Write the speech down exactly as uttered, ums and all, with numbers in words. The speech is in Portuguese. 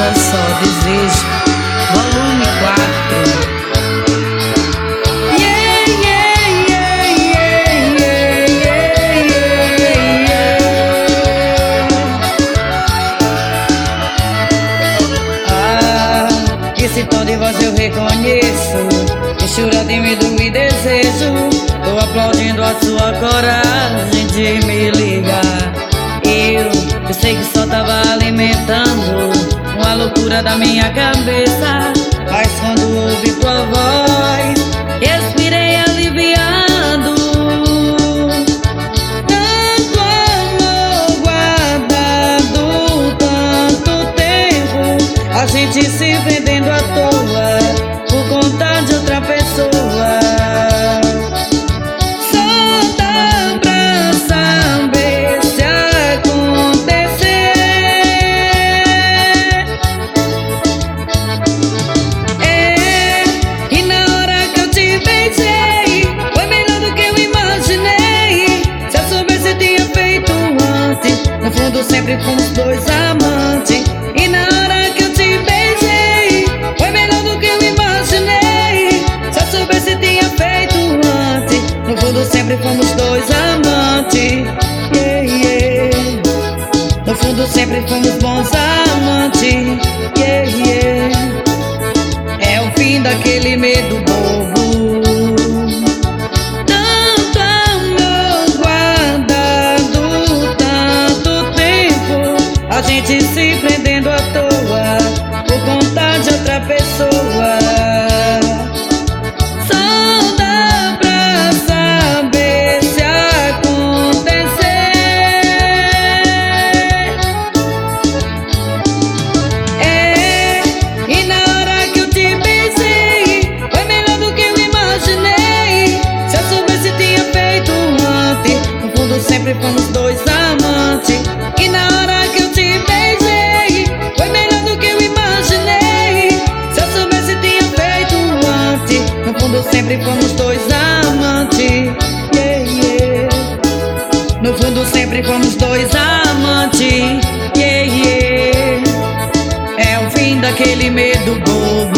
banda Só Desejo, volume quatro. Yeah, yeah, yeah, yeah, yeah, yeah, yeah. Ah, esse tom de voz eu reconheço, mistura de medo e desejo. Tô aplaudindo a sua coragem de me ligar. Eu, eu sei que só tava alimentando uma loucura da minha cabeça, mas quando ouvi tua voz, respirei aliviado. Tanto amor guardado, tanto tempo, a gente se vendendo à toa por conta de outra pessoa. Sempre fomos dois amantes, e na hora que eu te beijei foi melhor do que eu imaginei. Se eu soubesse tinha feito antes. No fundo sempre fomos dois amantes, yeah, yeah. No fundo sempre fomos bons amantes, yeah, yeah. É o fim daquele medo bobo. A gente se prendendo à toa por conta de outra pessoa. Só dá pra saber se acontecer. É, e na hora que eu te beijei foi melhor do que eu imaginei. Se eu soubesse tinha feito antes. No fundo sempre fomos dois amantes, e na hora que eu te beijei foi melhor do que eu imaginei. Se eu soubesse tinha feito antes. No fundo sempre fomos dois amantes, yeah, yeah. No fundo sempre fomos dois amantes, yeah, yeah. É o fim daquele medo bobo.